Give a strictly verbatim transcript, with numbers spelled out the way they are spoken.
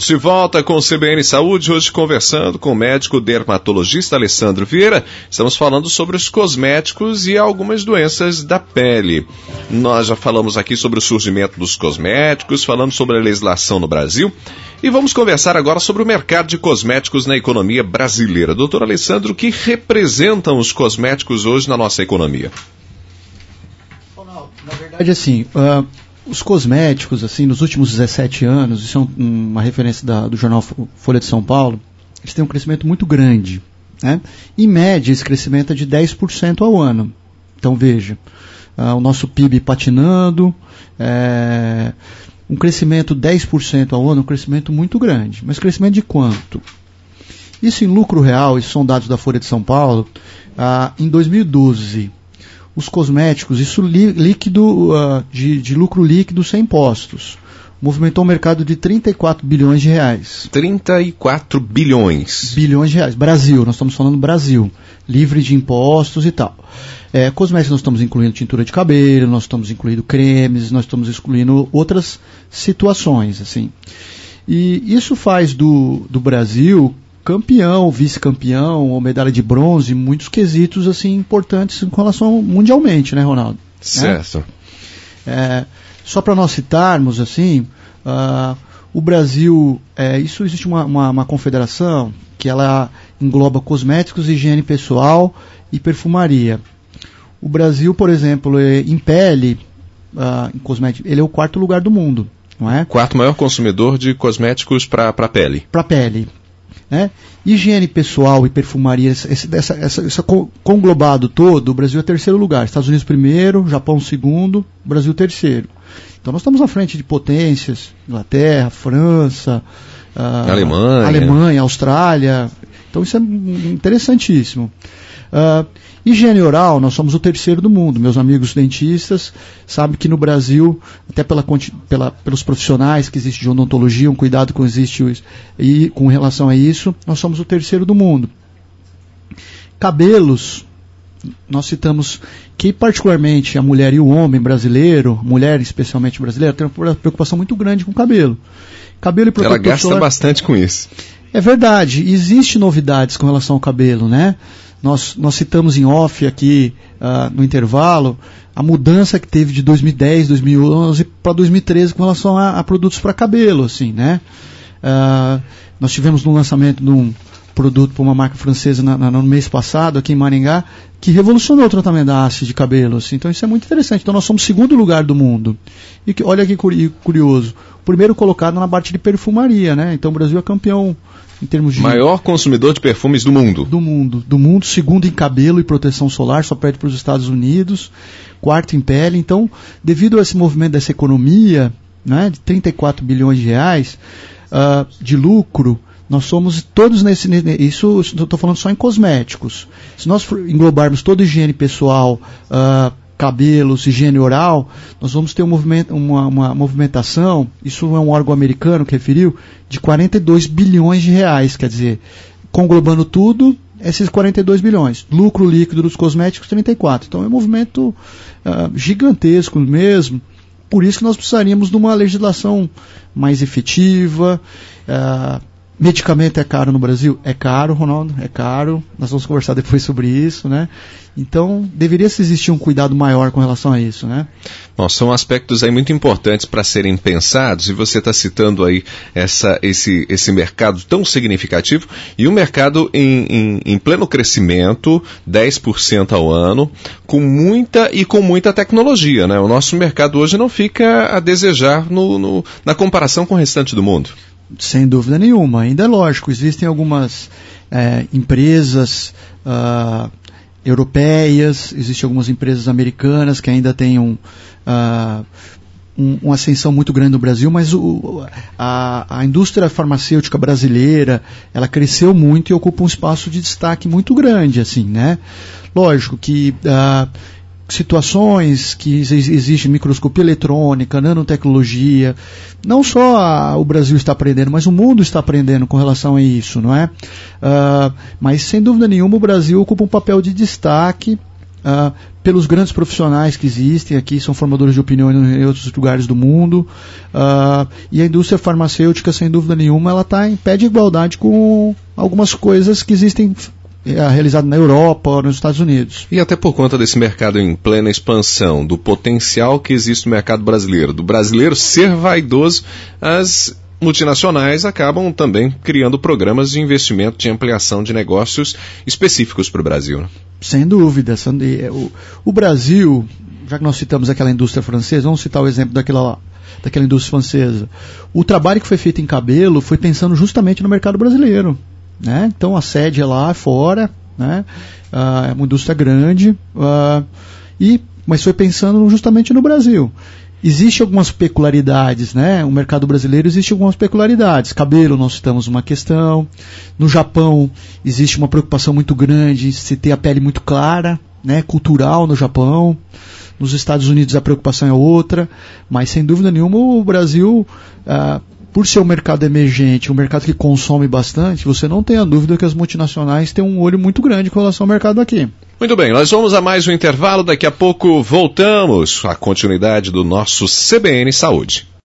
minutos de volta com o C B N Saúde, hoje conversando com o médico dermatologista Alessandro Vieira. Estamos falando sobre os cosméticos e algumas doenças da pele. Nós já falamos aqui sobre o surgimento dos cosméticos, falamos sobre a legislação no Brasil e vamos conversar agora sobre o mercado de cosméticos na economia brasileira. Doutor Alessandro, o que representam os cosméticos hoje na nossa economia? Na verdade, assim... Uh... Os cosméticos, assim, nos últimos dezessete anos, isso é um, uma referência da, do jornal Folha de São Paulo, eles têm um crescimento muito grande, né? Em média, esse crescimento é de dez por cento ao ano. Então, veja, uh, o nosso P I B patinando, é, um crescimento dez por cento ao ano, um crescimento muito grande. Mas crescimento de quanto? Isso em lucro real, isso são dados da Folha de São Paulo, uh, em dois mil e doze... Os cosméticos, isso líquido, uh, de, de lucro líquido sem impostos, movimentou um mercado de trinta e quatro bilhões de reais. trinta e quatro bilhões. Bilhões de reais. Brasil, nós estamos falando Brasil, livre de impostos e tal. É, cosméticos nós estamos incluindo tintura de cabelo, nós estamos incluindo cremes, nós estamos excluindo outras situações, assim. E isso faz do, do Brasil... campeão, vice-campeão, ou medalha de bronze, muitos quesitos assim importantes com relação mundialmente, né, Ronaldo? Certo. É, só para nós citarmos, assim, uh, o Brasil, é, isso existe uma, uma, uma confederação que ela engloba cosméticos, higiene pessoal e perfumaria. O Brasil, por exemplo, é, em pele, uh, em cosméticos, ele é o quarto lugar do mundo, não é? Quarto maior consumidor de cosméticos para a pele. Para pele. Né? Higiene pessoal e perfumaria, esse, essa, essa, esse conglobado todo, o Brasil é terceiro lugar, Estados Unidos primeiro, Japão segundo, Brasil terceiro. Então nós estamos à frente de potências, Inglaterra, França, uh, Alemanha. Alemanha, Austrália, então isso é interessantíssimo. Uh, higiene oral, nós somos o terceiro do mundo. Meus amigos dentistas sabem que no Brasil, até pela, pela, pelos profissionais que existe de odontologia, um cuidado que existe e com relação a isso, nós somos o terceiro do mundo. Cabelos, nós citamos que particularmente a mulher e o homem brasileiro, mulher especialmente brasileira, tem uma preocupação muito grande com o cabelo. Cabelo e protetor Ela gasta solar, bastante com isso. É verdade, existem novidades com relação ao cabelo, né? Nós, nós citamos em off aqui, uh, no intervalo, a mudança que teve de dois mil e dez, dois mil e onze para dois mil e treze com relação a, a produtos para cabelo, assim, né? Uh, nós tivemos no lançamento de um produto para uma marca francesa na, na, no mês passado, aqui em Maringá, que revolucionou o tratamento da haste de cabelo, assim. Então isso é muito interessante. Então nós somos o segundo lugar do mundo. E que, olha que curioso, o primeiro colocado na parte de perfumaria, né? Então o Brasil é campeão em termos de... Maior consumidor de perfumes do mundo. Do mundo. Do mundo, segundo em cabelo e proteção solar, só perde para os Estados Unidos, quarto em pele. Então, devido a esse movimento dessa economia, né, de trinta e quatro bilhões de reais uh, de lucro, nós somos todos nesse... Isso eu estou falando só em cosméticos. Se nós englobarmos toda a higiene pessoal, uh, cabelos, higiene oral, nós vamos ter um movimento, uma, uma movimentação, isso é um órgão americano que referiu, de quarenta e dois bilhões de reais, quer dizer, conglobando tudo, esses quarenta e dois bilhões. Lucro líquido dos cosméticos, trinta e quatro. Então é um movimento uh, gigantesco mesmo, por isso que nós precisaríamos de uma legislação mais efetiva. Uh, medicamento é caro no Brasil? É caro, Ronaldo, é caro. Nós vamos conversar depois sobre isso, né? Então, deveria existir um cuidado maior com relação a isso, né? Bom, são aspectos aí muito importantes para serem pensados, e você está citando aí essa, esse, esse mercado tão significativo, e um mercado em, em, em pleno crescimento, dez por cento ao ano, com muita e com muita tecnologia, né? O nosso mercado hoje não fica a desejar no, no, na comparação com o restante do mundo. Sem dúvida nenhuma, ainda é lógico, existem algumas é, empresas uh, europeias, existem algumas empresas americanas que ainda têm um, uh, um, uma ascensão muito grande no Brasil, mas o, a, a indústria farmacêutica brasileira, ela cresceu muito e ocupa um espaço de destaque muito grande, assim, né? Lógico que uh, situações que existem, microscopia eletrônica, nanotecnologia, não só a, o Brasil está aprendendo, mas o mundo está aprendendo com relação a isso, não é? Uh, mas sem dúvida nenhuma o Brasil ocupa um papel de destaque, uh, pelos grandes profissionais que existem aqui, são formadores de opinião em outros lugares do mundo, uh, e a indústria farmacêutica, sem dúvida nenhuma, ela está em pé de igualdade com algumas coisas que existem é, realizadas na Europa ou nos Estados Unidos. E até por conta desse mercado em plena expansão, do potencial que existe no mercado brasileiro, do brasileiro ser vaidoso, as multinacionais acabam também criando programas de investimento, de ampliação de negócios específicos para o Brasil, né? Sem dúvida. O, o Brasil, já que nós citamos aquela indústria francesa, vamos citar o exemplo daquela, daquela indústria francesa. O trabalho que foi feito em cabelo foi pensando justamente no mercado brasileiro, né? Então a sede é lá fora, né? Uh, é uma indústria grande, uh, e, mas foi pensando justamente no Brasil. Existem algumas peculiaridades, né? O mercado brasileiro existe algumas peculiaridades. Cabelo, nós citamos uma questão. No Japão, existe uma preocupação muito grande em se ter a pele muito clara, né? Cultural no Japão. Nos Estados Unidos a preocupação é outra. Mas, sem dúvida nenhuma, o Brasil, ah, por ser um mercado emergente, um mercado que consome bastante, você não tem a dúvida que as multinacionais têm um olho muito grande com relação ao mercado aqui. Muito bem, nós vamos a mais um intervalo, daqui a pouco voltamos à continuidade do nosso C B N Saúde.